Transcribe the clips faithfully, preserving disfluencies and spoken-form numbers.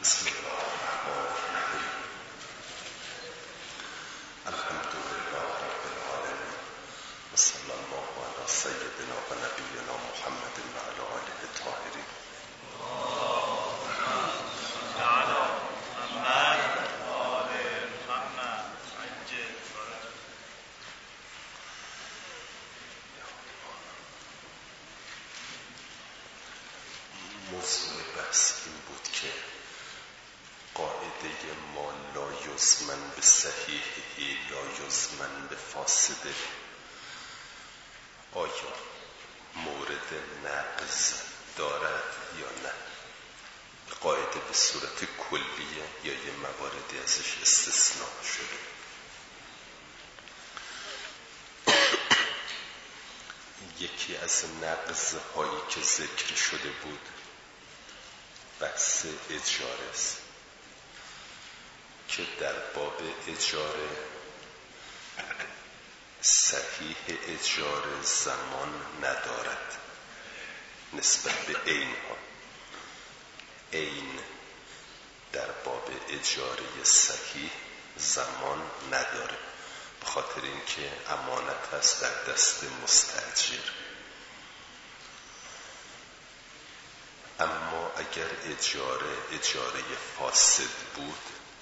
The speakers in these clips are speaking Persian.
بسم الله الرحمن الرحیم. الحمد لله رب العالمین و صلی الله علی سیدنا و نبینا محمد و علی آله الطاهرین. موضوع بحث این بود که قاعده ما لا یضمن به صحیحه لا یضمن به فاسده آیا مورد نقض دارد یا نه؟ قاعده به صورت کلیه یا یه مواردی ازش استثناء شده؟ یکی از نقض هایی که ذکر شده بود بحث اجاره است که در باب اجاره صحیح اجاره زمان ندارد نسبت به عین ها. عین در باب اجاره صحیح زمان نداره به خاطر اینکه امانت است در دست مستاجر. اما اگر اجاره اجاره فاسد بود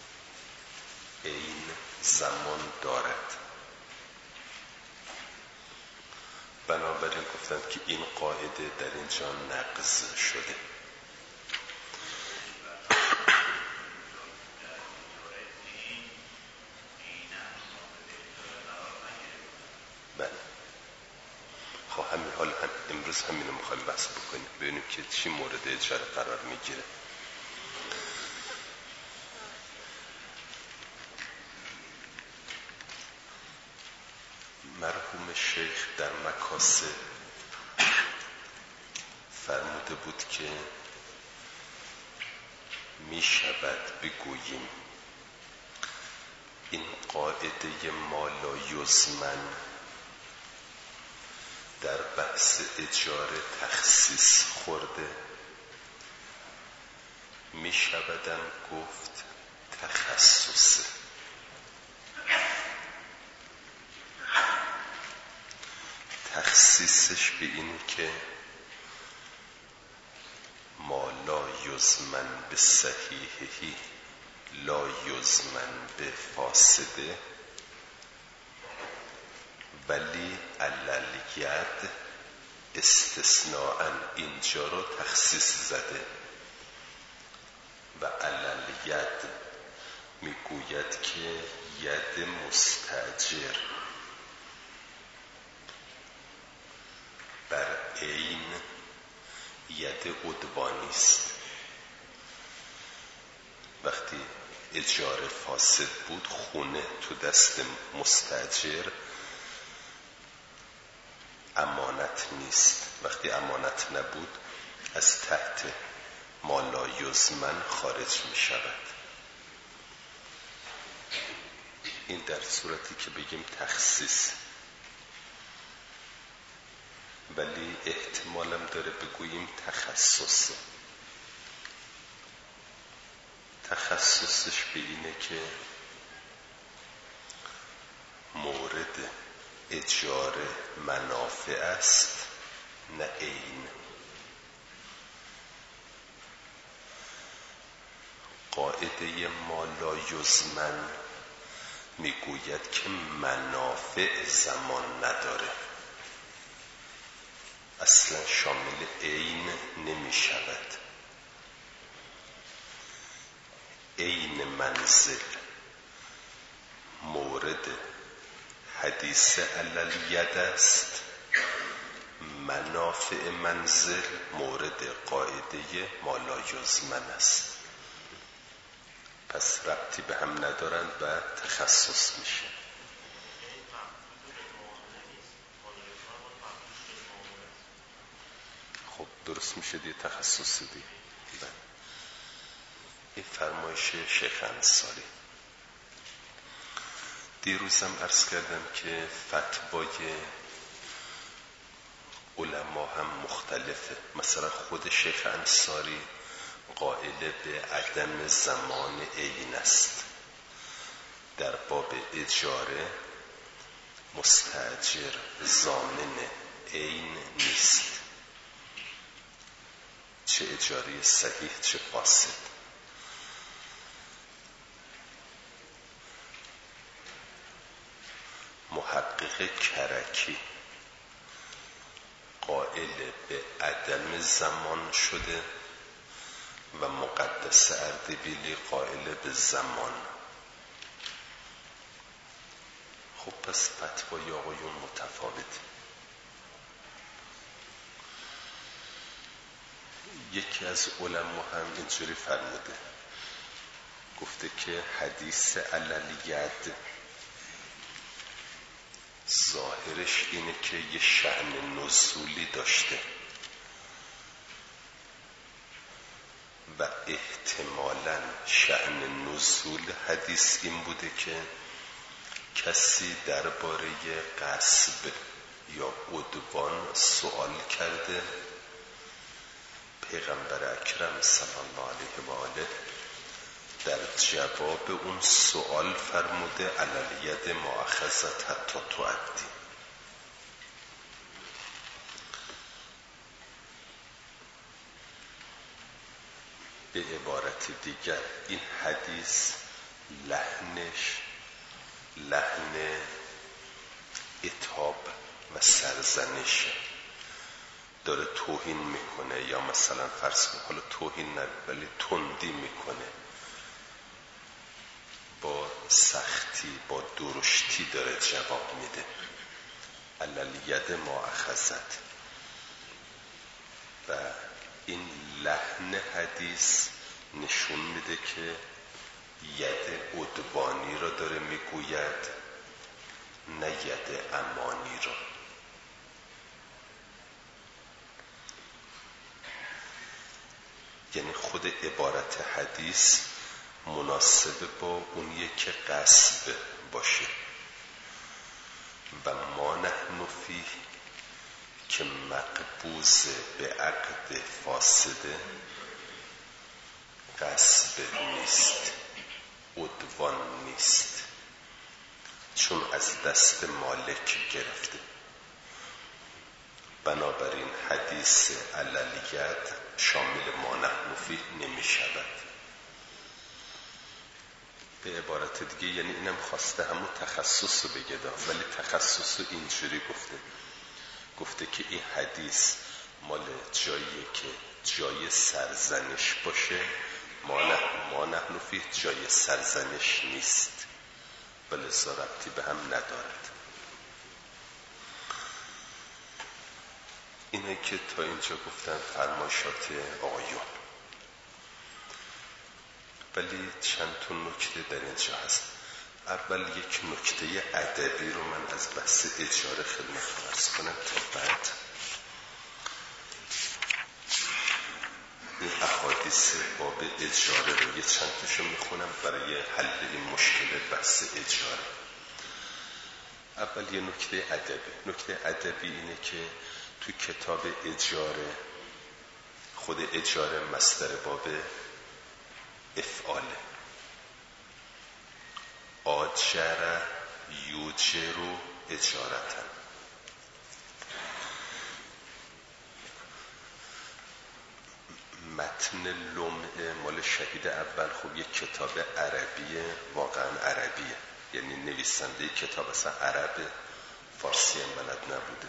عین زمان دارد. بنابراین گفتند که این قاعده در اینجا نقض شده. بله خب همین حال هم امروز همینو میخوایم بحث بکنیم ببینیم که چی مورد اجاره قرار میگیره. مرحوم شیخ در مکاسب فرموده بود که می شود بگوییم این قاعده ما لا یضمن در بحث اجاره تخصیص خورده. می شودم گفت تخصصه. تخصیصش به این که ما لا یضمن به صحیحه لا یضمن به فاسده ولی علل ید استثناءً اینجا رو تخصیص زده و علل ید میگوید که ید مستاجر بر عین ید عدوانی است. وقتی اجاره فاسد بود خونه تو دست مستاجر امانت نیست. وقتی امانت نبود از تحت ما لا یضمن خارج می شود. این در صورتی که بگیم تخصیص، ولی احتمالم داره بگوییم تخصص. تخصصش به اینه که مورد اجاره منافع است نه عین. قاعده ما لا یضمن میگوید که منافع زمان نداره، اصلا شامل عین نمی شود. عین منزل مورد حدیث علل ید است، منافع منزل مورد قاعده ما لا یضمن است. پس ربطی به هم ندارند و تخصص میشه. خب درست میشه دیگه تخصص دیگه. این فرمایش شیخ انصاری. دیروزم عرض کردم که فتوای علما هم مختلفه. مثلا خود شیخ انصاری قائل به عدم زمان عین است. در باب اجاره مستأجر ضامن عین نیست، چه اجاره صحیح چه فاسد. محقق کرکی قائل به عدم زمان شده و مقدس اردبیلی قائل به زمان. خب پس فتوای آقایون متفاوت. یکی از علما هم اینجوری فرموده، گفته که حدیث عللیت ظاهرش اینه که یه شأن نزولی داشته و احتمالاً شأن نزول حدیث این بوده که کسی درباره غصب یا عدوان سوال کرده، پیغمبر اکرم صلی الله علیه و آله در جواب اون سوال فرموده عللیت مؤاخذت حتی تؤدی. به عبارت دیگر این حدیث لحنش لحن عتاب و سرزنش، داره توهین میکنه، یا مثلا فرض کن حالا توهین نه ولی تندی میکنه، با سختی با درشتی داره جواب میده. عللیت مؤاخذت و این لحن حدیث نشون میده که ید عدوانی را داره میگوید نه ید امانی را. یعنی خود عبارت حدیث مناسب با اونیه که غصب باشه و ما نحن فیه که مقبوض به عقد فاسده غصب نیست، عدوان نیست، چون از دست مالک گرفته. بنابراین حدیث عللیت شامل ما نحن فیه نمی شود. به عبارت دیگه یعنی اینم خواسته همون تخصص رو بگه، ولی تخصص رو اینجوری گفته گفته که این حدیث مال جاییه که جای سرزنش باشه، ما نحن ما نحن فیه جای سرزنش نیست، بلذا ربطی به هم ندارد. اینه که تا اینجا گفتن فرمایشات آقایون، ولی چند تا نکته در اینجا هست. اول یک نکته ادبی رو من از بحث اجاره خدمت عرض کنم تا بعد این احادیث باب اجاره رو یه چند تاشو میخونم برای حل این مشکل بحث اجاره. اول یه نکته ادبی. نکته ادبی اینه که تو کتاب اجاره، خود اجاره مصدر باب افعاله، آجر یوجر اجارتن. متن لمعه مال شهید اول خب یک کتاب عربیه، واقعا عربیه، یعنی نویسنده کتاب اصلا عرب، فارسی هم بلد نبوده،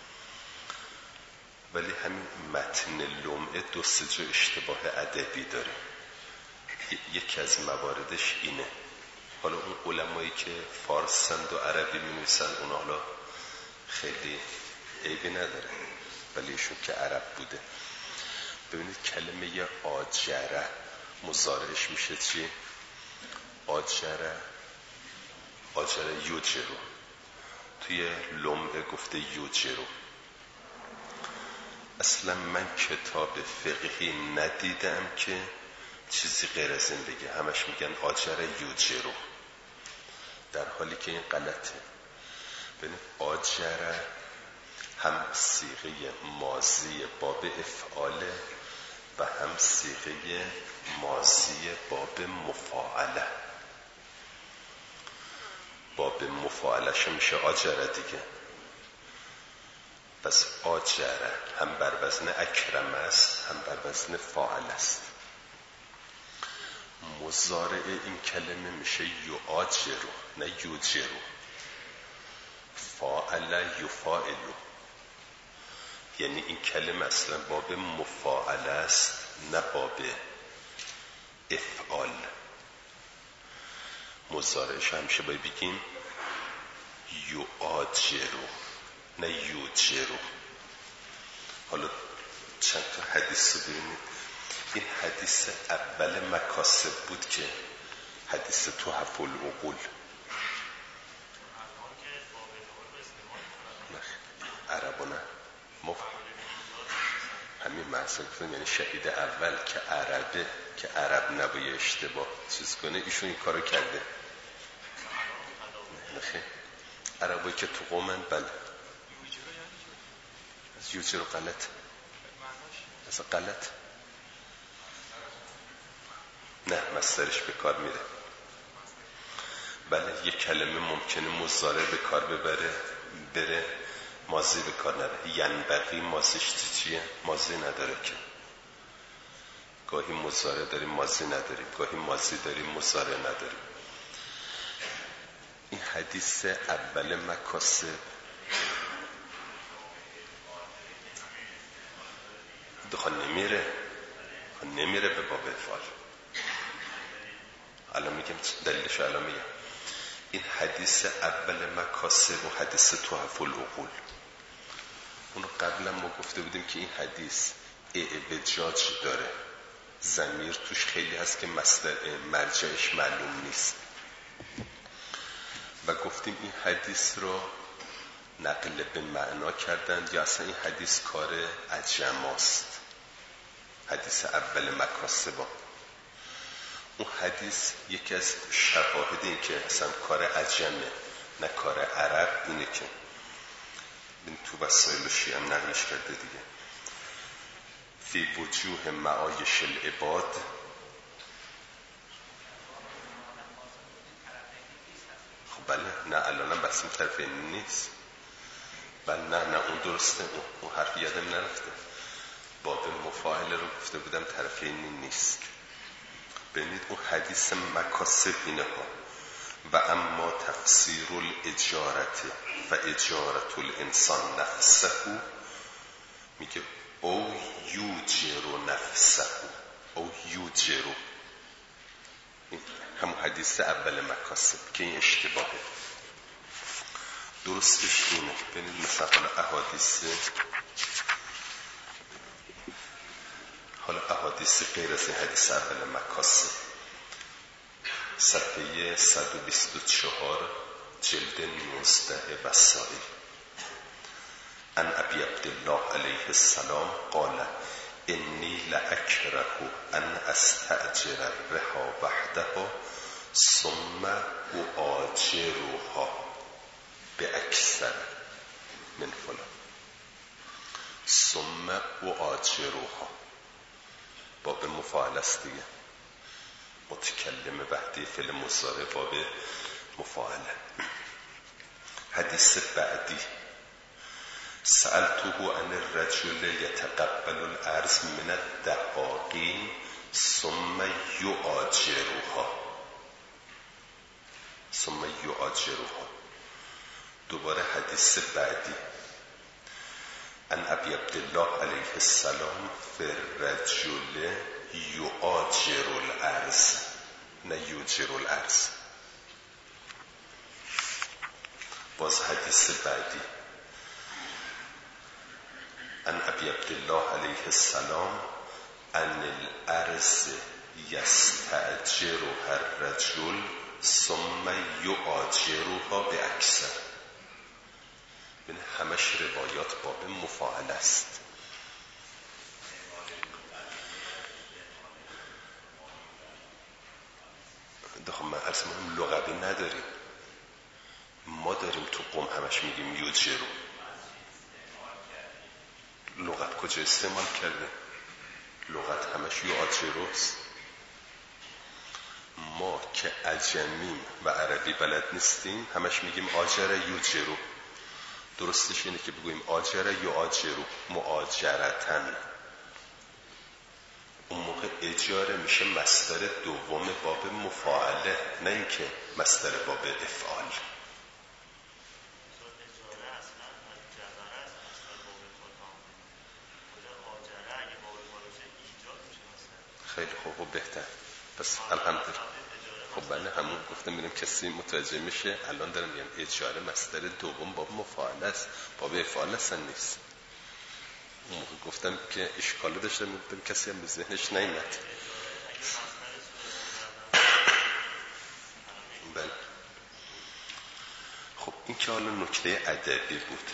ولی همین متن لمعه دو سه جا اشتباه ادبی داره. یکی از مواردش اینه. حالا اون علمایی که فارسند و عربی می‌نویسن اونا حالا خیلی عیبی نداره، ولی ایشون که عرب بوده. ببینید کلمه آجره مضارعش میشه چی؟ آجره آجره یوجرو، توی لمعه گفته یوجرو. اصلا من کتاب فقهی ندیدم که چیزی غیر از این بگه، همش میگن آجره یوجرو، در حالی که این غلطه. ببینید آجره هم صیغه ماضی باب افعاله و هم صیغه ماضی باب مفاعله. باب مفاعلش میشه آجره دیگه. پس آجره هم بر وزن اکرم است، هم بر وزن فاعل است. مضارع این کلمه میشه یعاجرو نه یوجرو. فاعل یفاعلو، یعنی این کلمه اصلا باب مفاعله است نه باب افعال. مضارعش همیشه باید بگیم یعاجرو نه یوجرو. حالا چند تا حدیث رو ببینید. این حدیث اول مکاسب بود که حدیث تحف العقول. عربو نه مف... همین محضر کنم، یعنی شهید اول که عربه که عرب نباید اشتباه چیز کنه، ایشون این کارو کرده. نخیر عربایی که تو قومن بله از یوجه رو غلط از غلط نه مصدرش به کار میره. بله یک کلمه ممکنه مضارع به کار ببره بره ماضی به کار نره. ینبغی ماضیش چیه؟ ماضی نداره که. گاهی مضارع داریم ماضی نداریم، گاهی ماضی داریم مضارع نداریم. این حدیث اول مکاسب دخواه نمیره نمیره به باب افعال. الان میگم دلیلش، الان میگم. این حدیث اول مکاسب و حدیث تحف العقول، اونو قبلا ما گفته بودیم که این حدیث اعوجاج داره، ضمیر توش خیلی هست که مصدر مرجعش معلوم نیست و گفتیم این حدیث رو نقل به معنا کردند یا اصلا این حدیث کار عجماست. حدیث اول مکاسبا، اون حدیث یکی از شواهد این که اصلا کار عجمه نه کار عرب اینه که تو وسائل شیعه هم نقلش کرده دیگه. فی وجوه معایش العباد، خب بله نه الانم بسیم طرفین نیست. بله نه نه اون درسته، اون, اون حرف یادم نرفته. باب مفاعل رو گفته بودم طرفین نیست. ببینید اون حدیث مکاسب اینه ها. و اما تفسیر الاجارت و اجارت الانسان نفسه میگه او یوجر نفسه او یوجر. همون حدیث اول مکاسب که این اشتباهه. درستش اینه. ببینید مثلا احادیث حالا احادیث غیر از این حدیث اول مکاسب صفحه صد و بیست و چهار جلد نوزده وسائل. عن ابی عبدالله علیه السلام قال انی لأکره ان استأجر الرحا وحدها ثم اؤاجرها باکثر من فلان. ثم اؤاجرها باب مفاعل است دیگه. متکلم وحدی فعل مضارع باب مفاعله. حدیث بعدی سألته عن الرجل يتقبل الارض من الدقاقین ثم یؤاجرها ثم یؤاجرها. دوباره حدیث بعدی عن ابی عبدالله علیه السلام فی الرجل یؤاجر الارض نه یوجر الارض. باز حدیث بعدی عن ابی عبدالله علیه السلام عن الارض یستأجرها الرجل ثم یؤاجرها باکثر. این همش روایات باب مفاعل است. دخواه من عرض مهم لغوی نداریم. ما داریم تو قوم همش میگیم یوجرو. لغت کجا استعمال کرده؟ لغت همش یو آجروست. ما که عجمیم و عربی بلد نیستیم همش میگیم آجر یو جرو. درستش اینه که بگوییم آجر یو آجرو، معاجرتن. اون موقع اجاره میشه مصدر دوم باب مفاعله، نه اینکه مصدر باب افعال. خیلی خوب و بهتر. پس الحمدلله. خب بله همون گفتم میرم کسی متوجه میشه. الان دارم میگم اجاره مصدر دوم باب مفاعله است، باب افعال اصلا نیست. اون موقع گفتم که اشکاله داشتم، میگفتم کسی هم به ذهنش نیامد. بله. خب این که حالا نکته ادبی بود.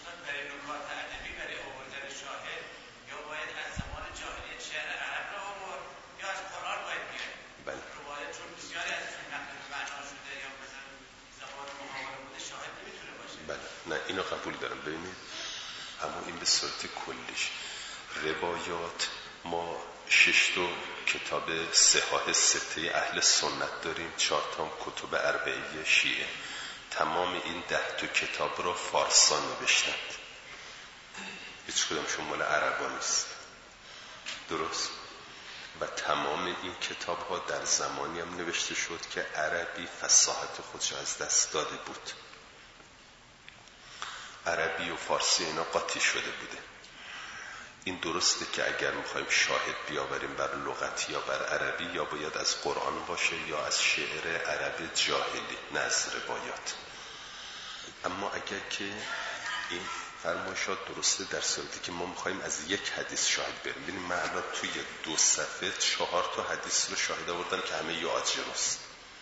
نه اینو قبول دارم. ببینید اما این به صورت کلیش روایات، ما شش تا کتاب صحاح سته اهل سنت داریم، چهار تا کتب اربعیه شیعه. تمام این ده تا کتاب را فارسان نوشتند، هیچ کدامشون مال عربا نیست. درست؟ و تمام این کتاب ها در زمانی هم نوشته شد که عربی فصاحت خودش از دست داده بود. عربی و فارسی اینا قاطی شده بوده. این درسته که اگر میخوایم شاهد بیاوریم بر لغت یا بر عربی، یا باید از قرآن باشه یا از شعر عرب جاهلی، نه از روایات. اما اگر که این فرمایشات درسته در صورتی که ما میخوایم از یک حدیث شاهد بریم. ببینیم من الان توی دو صفحه چهار تا حدیث رو شاهد آوردم که همه یعاجروست.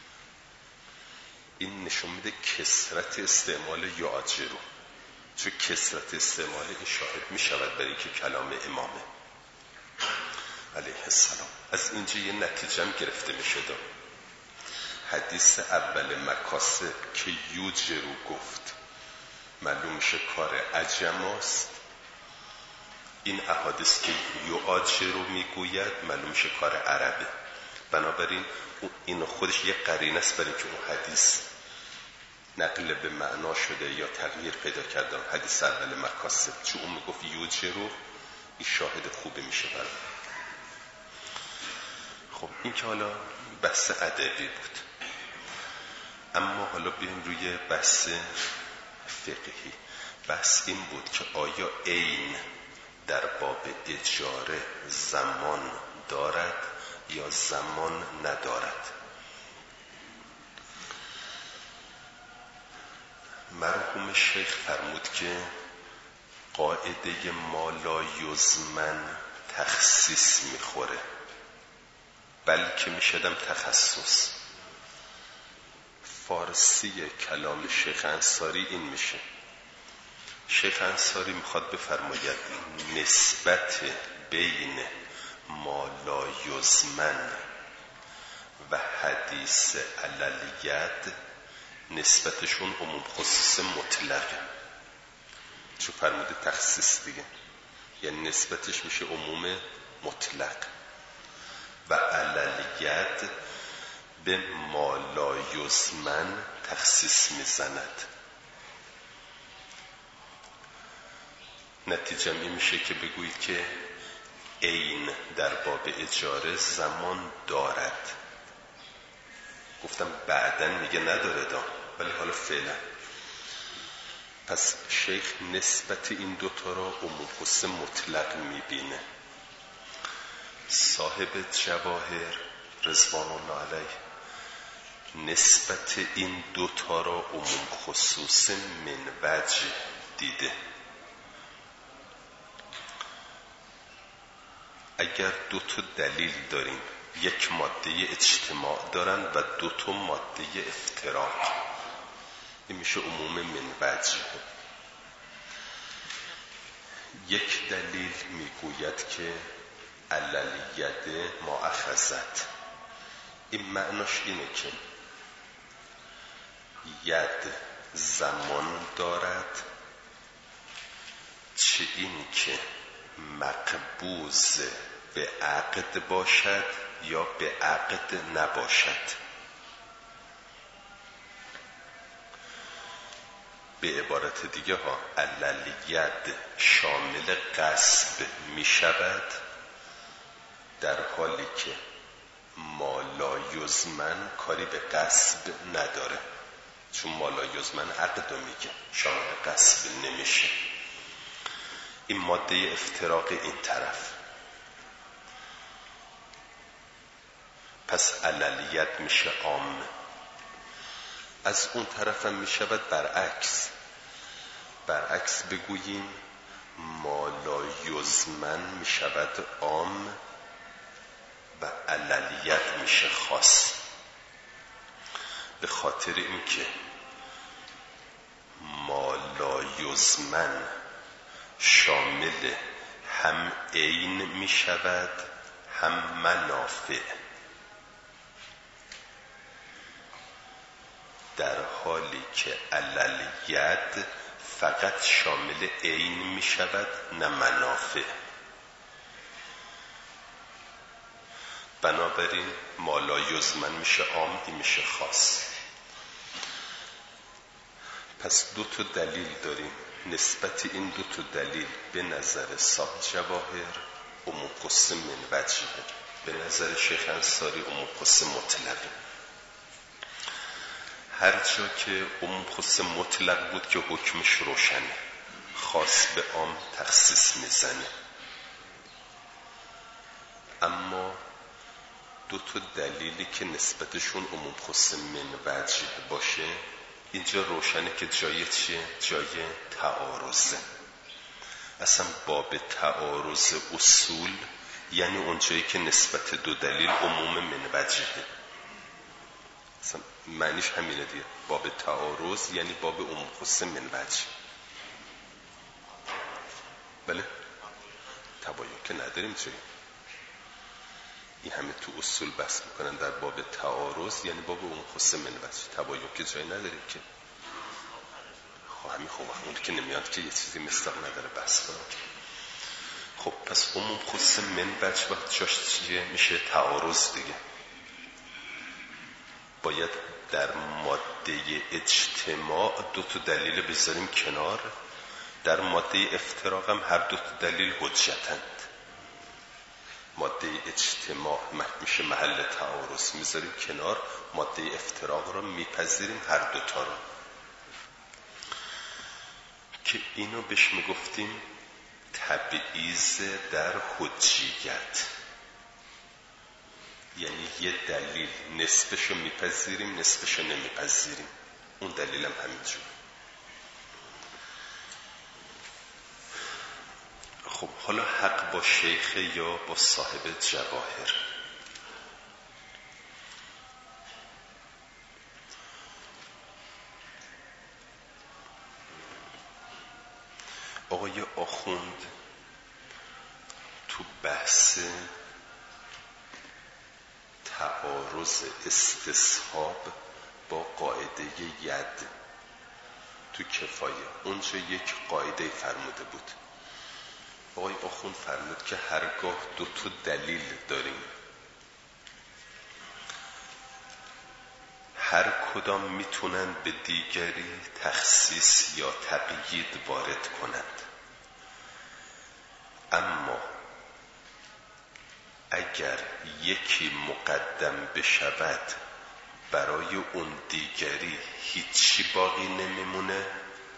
این نشون میده کثرت استعمال یعاجرو، چون کثرت استعمال این شاهد میشود برای که کلام امامه علیه السلام. از اینجا یه نتیجه هم گرفته میشه. حدیث اول مکاسب که یوجرو گفت معلوم میشه کار عجم است. این احادیث که یعاجرو میگوید معلوم میشه کار عربه. بنابراین این خودش یه قرینه است برای که اون حدیث نقل به معنا شده یا تغییر پیدا کرده. حدیث اول مکاسب چون اون میگفت یوجرو، این شاهد خوبی میشه برای. خب این که حالا بحث ادبی بود. اما حالا بیایم روی بحث فقهی. بحث این بود که آیا عین در باب اجاره زمان دارد یا زمان ندارد. مرحوم شیخ فرمود که قاعده ما لا یزمن تخصیص میخوره، بلکه میشدم تخصص. فارسی کلام شیخ انصاری این میشه. شیخ انصاری میخواد بفرماید نسبت بین ما لا یزمن و حدیث علالید نسبتشون عموم خصوص مطلقه. چون فرموده تخصیص دیگه، یعنی نسبتش میشه عموم مطلق. و علالید به ما لا یزمن تخصیص میزند. نتیجه این میشه که بگویید که عین در باب اجاره زمان دارد. گفتم بعدن میگه نداره دا، ولی حالا فعلا. پس شیخ نسبت این دوتا را عموم خصوص مطلق میبینه. صاحب جواهر رضوان الله علیه نسبت این دوتا را عموم خصوص من وجه دیده. اگر دو تا دلیل داریم، یک ماده اجتماع دارن و دو تا ماده افتراق، این میشه عموم من وجه. یک دلیل میگوید که علالید مؤخذت. این معناش اینه که ید زمان دارد، چه این که مقبوض به عقد باشد یا به عقد نباشد. به عبارت دیگه ها، علالید شامل غصب می شود در حالی که مالایزمن کاری به غصب نداره، چون مالایزمن عقد رو میگه، شامل غصب نمیشه. این ماده افتراق این طرف. پس علالید میشه عام. از اون طرف هم میشود برعکس. برعکس بگوییم مالایزمن میشود عام و علالید میشه خاص. به خاطر اینکه مالایزمن شامل هم عین میشود هم منافع، در حالی که علالید فقط شامل عین می شود نه منافع. بنابراین مالایزمن میشه عام، این میشه خاص. پس دو تا دلیل داریم. نسبت این دو تا دلیل به نظر صاحب جواهر عموم قسم من وجهه، به نظر شیخ انصاری عموم قسم مطلقه. هر جا که عموم قسم مطلق بود که حکمش روشنه، خاص به عام تخصیص میزنه. اما دو تا دلیلی که نسبتشون عموم قسم من وجه باشه، اینجا روشنه که جای چیه؟ جای تعارضه. اصلا باب تعارض اصول یعنی اونجایی که نسبت دو دلیل عموم من وجهه. اصلا معنیش همینه دیگه. باب تعارض یعنی باب عموم قسم من وجه. بله؟ تباین که نداریم جایی. این همه تو اصول بحث میکنن در باب تعارض یعنی باب عموم قسم من وجه. تباین که جایی نداریم که. خب همین خوبه. اون که نمیاد که یه چیزی مصداق نداره بحث کنم. خب پس عموم قسم من وجه وقت جاش چیه؟ میشه تعارض دیگه. باید در ماده اجتماع دو تا دلیل بذاریم کنار، در ماده افتراق هم هر دو تا دلیل حجتند. ماده اجتماع میشه محل تعارض، میذاریم کنار، ماده افتراق رو میپذیریم هر دو تا رو، که اینو بهش میگفتیم تبعیض در حجیت. یعنی یه دلیل نصفشو میپذیریم نصفشو نمیپذیریم. اون دلیلم همینجور. خب حالا حق با شیخ یا با صاحب جواهر؟ آقای آخوند تو بحث تعارض استصحاب با قاعده ید تو کفایه اونجا یک قاعده فرموده بود. آقای آخوند فرمود که هرگاه دو تا دلیل داریم، هر کدام میتونن به دیگری تخصیص یا تقیید وارد کنند، اما اگر یکی مقدم بشود برای اون دیگری هیچی باقی نمیمونه،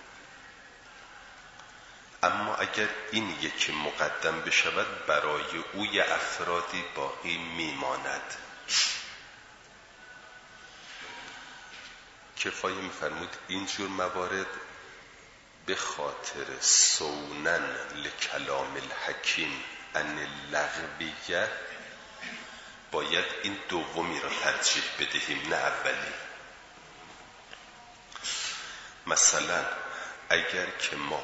اما اگر این یکی مقدم بشود برای او یه افرادی باقی میماند. کفایه میفرمود اینجور موارد به خاطر سونن لکلام الحکیم ان اللغویه باید این دومی را ترجیح بدهیم نه اولی. مثلا اگر که ما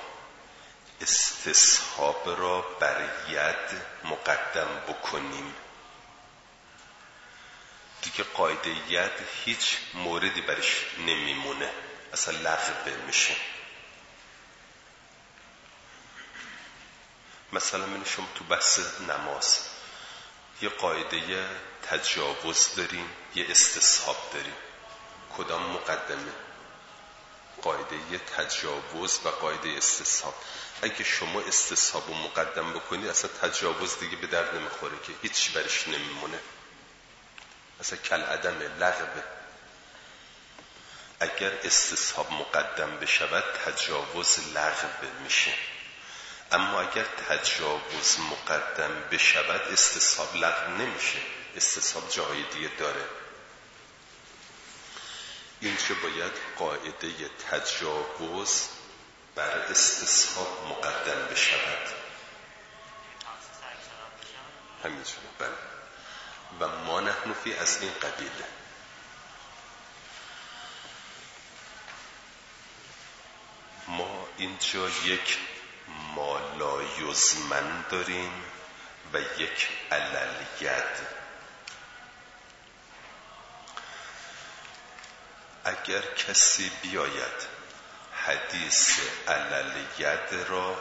استصحاب را بر ید مقدم بکنیم، دیگه قاعده ید هیچ موردی برش نمیمونه، اصلا لغو میشه. مثلا من شما تو بحث نماز یه قاعده تجاوز داریم، یه استصحاب داریم. کدام مقدمه؟ قاعده تجاوز و قاعده استصحاب. اگه شما استصحاب رو مقدم بکنید اصلا تجاوز دیگه به درد نمیخوره که هیچ برش نمیمونه، اصلا کل عدمه، لغوه. اگر استصحاب مقدم بشود تجاوز لغو میشه، اما اگر تجاوز مقدم بشود استصحاب لغو نمیشه، استصحاب جاهای دیگه داره. اینجا باید قاعده تجاوز بر استصحاب مقدم بشود. همینجوره. بله. و ما نحن فی از این قبیله. ما اینجا یک ما لا یضمن داریم و یک علل-ید. اگر کسی بیاید حدیث علل-ید را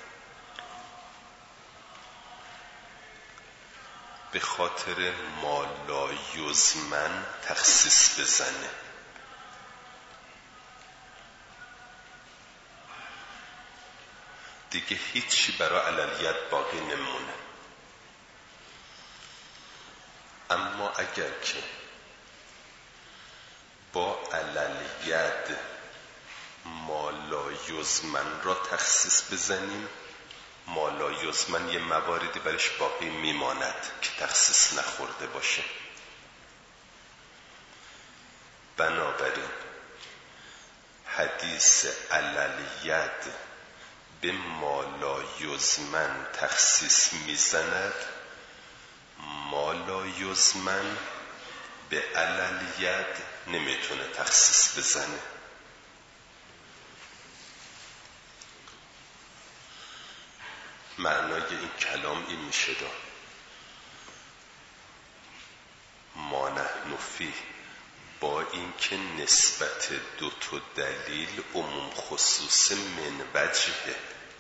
به خاطر ما لا یضمن تخصیص بزنه، دیگه هیچی برای علل-ید باقی نمونه. اما اگر که با علل-ید ما لا یضمن را تخصیص بزنیم، ما لا یضمن یه مواردی برش باقی میماند که تخصیص نخورده باشه. بنابراین حدیث علل-ید به ما لا یضمن تخصیص میزند، ما لا یضمن به علل-ید نمیتونه تخصیص بزنه. معنای این کلام این میشه دا ما نحن فیه، با اینکه نسبت دو تا دلیل عموم خصوص من وجهه،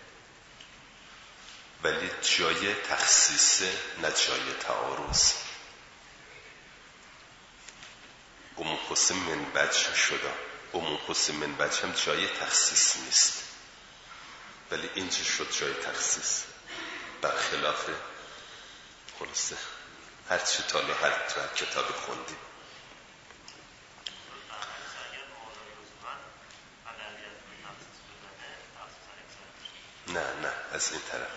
ولی جای تخصیص نه جای تعارض. عموم خصوص من وجه شده، عموم خصوص من وجه هم جای تخصیص نیست، ولی اینجا شد جای تخصیص. برخلاف خلاصه هر چی تالا هر کتاب خوندیم. نه نه از این طرف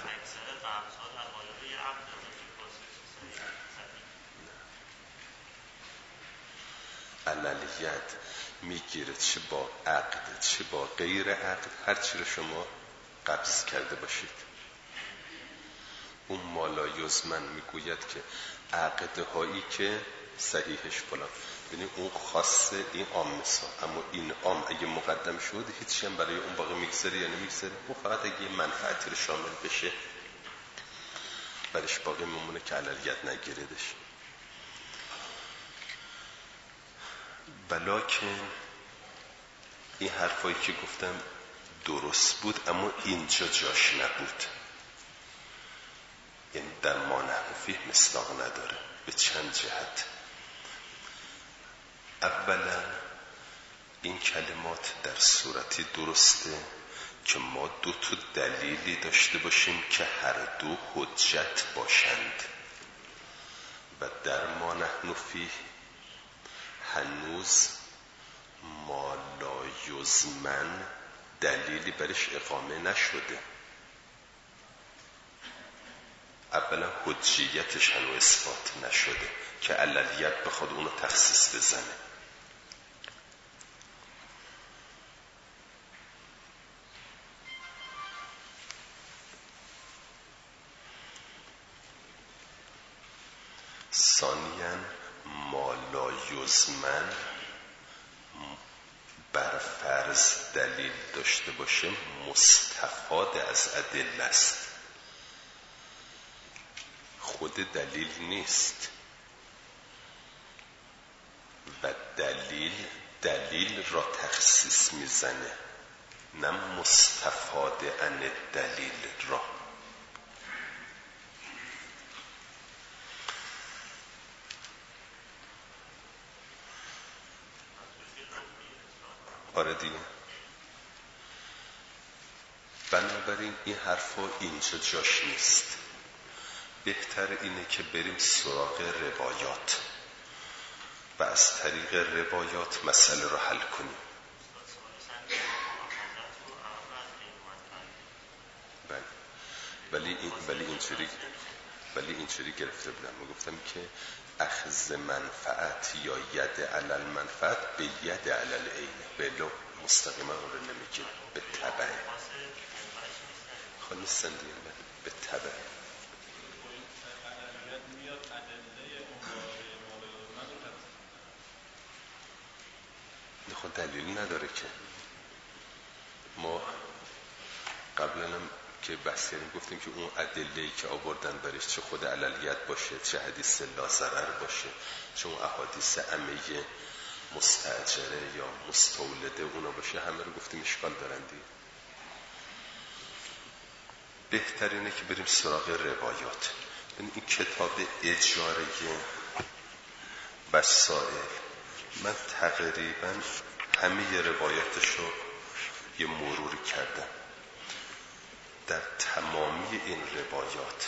علل-ید میگیره چه با عقد چه با غیر عقد، هر چی رو شما قبض کرده باشید. اون ما لا یضمن میگوید که عقدهایی که صحیحش فلان، یعنی اون خاصه این عام مثال، اما این عام اگه مقدم شد هیچی هم برای اون باقی میگذاره یا نمیگذاره، اون فقط اگه منفعتی رو شامل بشه برش باقی میمونه که علل-ید نگیردش. ولکن این حرفایی که گفتم درست بود، اما اینجا جاش نبود. یعنی در ما نحن فیه مصداق نداره به چند جهت. اولا این کلمات در صورتی درسته که ما دو تا دلیلی داشته باشیم که هر دو حجت باشند، و در ما نحن فیه هنوز ما لا یضمن دلیلی برش اقامه نشده. اولا حجیتش هنوز اثبات نشده که علل-ید بخواد اونو تخصیص بزنه. ثانیاً ما لا یضمن بر فرض دلیل داشته باشه مستفاد از ادله است، خود دلیل نیست، و دلیل دلیل را تخصیص میزنه نه مستفاد عن دلیل را. آره دیگه. بنابراین این حرفا اینجا جاش نیست. بهتر اینه که بریم سراغ روایات و از طریق روایات مسئله رو حل کنیم. بله. ولی این ولی اینجوری ولی اینجوری گرفته بودم، میگفتم که اخذ منفعت یا ید علل منفعت به ید علل عینه، به لو مستقیما اون رو نمیگیم، به تبع خب نیستن دیگه، به تبع خود دلیلی نداره که ما قبلا هم که بحث کردیم گفتیم که اون ادله‌ای که آوردن برش چه خود علیت باشه چه حدیث لا ضرر باشه چه اون احادیث عمیه مستأجره یا مستولده اونا باشه، همه رو گفتیم اشکال دارن دیگه. بهترینه که بریم سراغ روایات. این کتاب اجاره وسائل من تقریبا همه روایاتش رو یه مروری کردم. در تمامی این روایات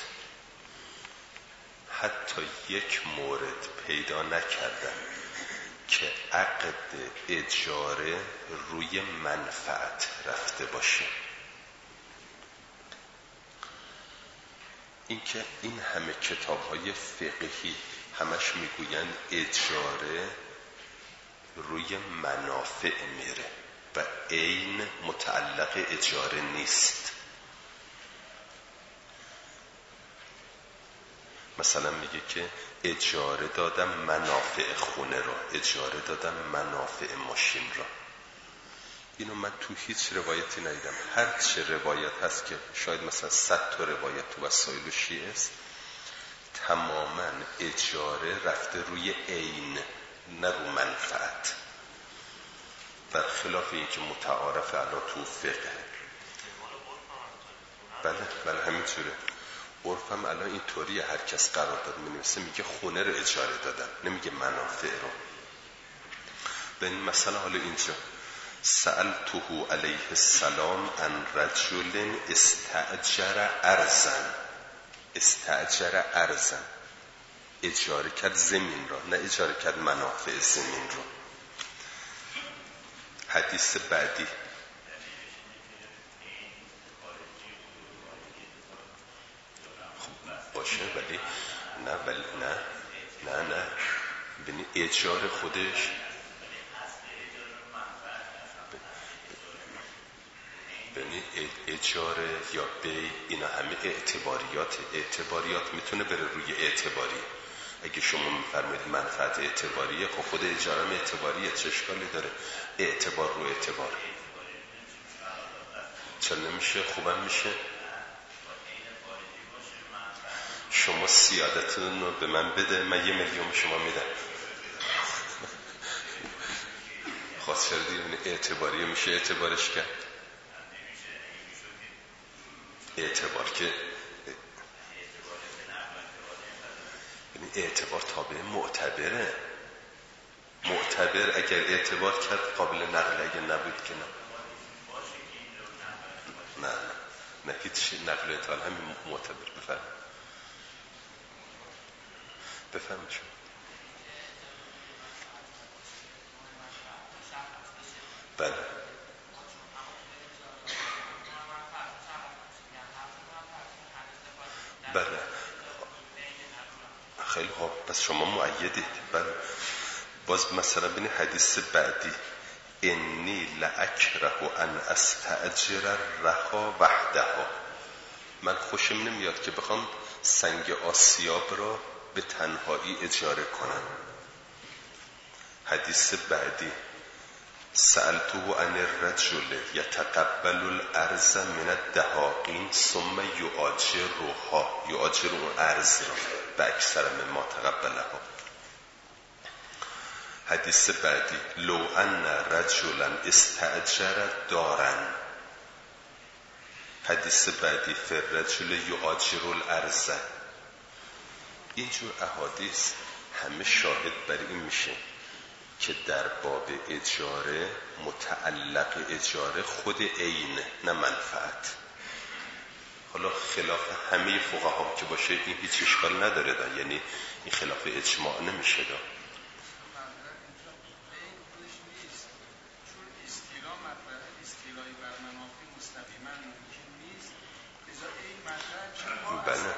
حتی یک مورد پیدا نکردم که عقد اجاره روی منفعت رفته باشه. این که این همه کتاب‌های فقهی همش میگوین اجاره روی منافع میره و عین متعلق اجاره نیست. مثلا میگه که اجاره دادم منافع خونه را، اجاره دادم منافع ماشین را. اینو من تو هیچ روایتی ندیدم. هر چه روایت هست که شاید مثلا صد تا روایت تو وسائل شیعه است، تماما اجاره رفته روی عین نه رو منفعت، برخلاف این که متعارف علا تو فقه. بله بله همینطوره. عرفم الان اینطوریه، هر کس قرارداد می‌نویسه میگه خونه رو اجاره دادم، نمیگه منافع رو. به این مسئله حالا اینجا سألته علیه السلام عن رجل استأجر ارضا، استأجر ارضا اجاره کرد زمین را، نه اجاره کرد منافع زمین را. حدیث بعدی باشه ولی نه ولی نه نه نه ببین اجاره خودش ببین اجاره یا بی اینا همه اعتباریات. اعتباریات میتونه بره روی اعتباری. اگه شما میفرمایید منفعت اعتباریه، خب خود اجاره هم اعتباریه، چه اشکالی داره؟ اعتبار رو اعتبار چرا نمیشه؟ خوبم میشه. شما سیادتون رو به من بده، من یه میلیون شما میدم. خواست چرا دیگه اعتباریه میشه اعتبارش کرد. اعتبار که یعنی اعتبار تابع معتبره. معتبر اگر اعتبار کرد قابل نقل، اگر نبود که نه نه نه نه هیچ نقل اعتبار همین معتبر. بفرم بفرم چون بله بله خیلی خوب، پس شما مؤیدید. بله باز مثلا ببین حدیث بعدی انی لأکره ان استأجر الرخا وحدها، من خوشم نمیاد که بخوام سنگ آسیاب را به تنهایی اجاره کنم. حدیث بعدی سألته عن الرجل یتقبل الارض من الدهاقین ثم یؤاجرها، یؤاجر اون ارض را به اکثر مما تقبلها. حدیث بعدی لو ان رجلا استأجر دارا. حدیث بعدی فالرجل یؤاجر الارض. اینجور احادیث همه شاهد بر این میشه که در باب اجاره متعلق اجاره خود عین نه منفعت. حالا خلاف همه فقها که باشه این هیچ اشکال نداره دا. یعنی این خلاف اجماع نمیشه دا. بله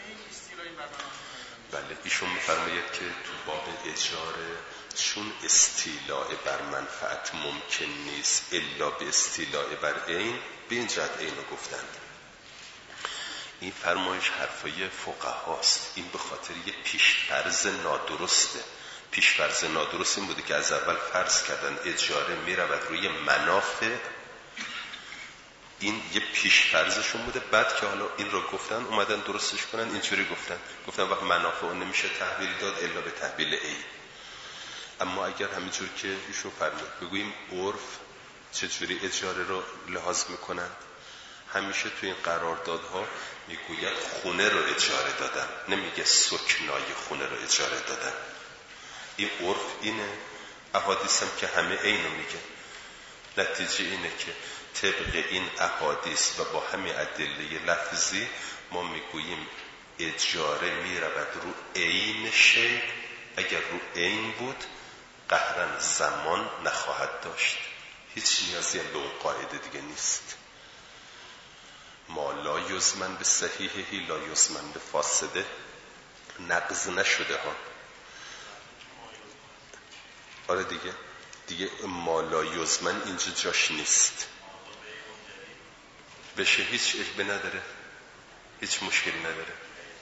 بله ایشون میفرماید که تو باب اجاره چون استیلاء بر منفعت ممکن نیست الا به استیلاء بر عین، به این جهت اینو گفتند. این فرمایش حرفای فقهاست. این به خاطر یه پیش‌فرض نادرسته. پیش‌فرض نادرست این بوده که از اول فرض کردن اجاره میرود روی منافع. این یه پیش‌فرضشون بوده، بعد که حالا این رو گفتن اومدن درستش کنن، اینجوری گفتن گفتن وقت منافع اون نمیشه تحویل داد الا به تحویل عین. اما اگر همینجور که ایشون فرمود بگوییم عرف چجوری اجاره رو لحاظ میکنن، همیشه تو این قراردادها میگوید خونه رو اجاره دادن، نمیگه سکنای خونه رو اجاره دادن. این عرف اینه. احادیث هم که همه اینو میگه. نتیجه اینه که طبق این احادیث و با همین ادله لفظی ما میگوییم اجاره میرود رو عین شی. اگر رو عین بود قهرن زمان نخواهد داشت. هیچ نیازی هم به اون قاعده دیگه نیست. ما لا یزمن به صحیحهی لا یزمن به فاسده نقض نشده ها. آره دیگه دیگه ما لا یزمن اینجا جاش نیست. بشه هیچ اشبه نداره، هیچ مشکلی نداره.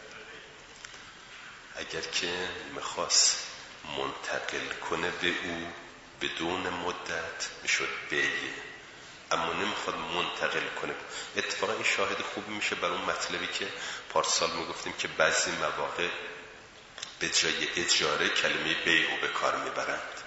اگر که میخواست منتقل کنه به او بدون مدت میشد بیه، اما نمیخواد منتقل کنه. اتفاقا این شاهد خوبی میشه بر اون مطلبی که پارسال میگفتیم که بعضی مواقع به جای اجاره کلمه بیع رو به کار میبرند.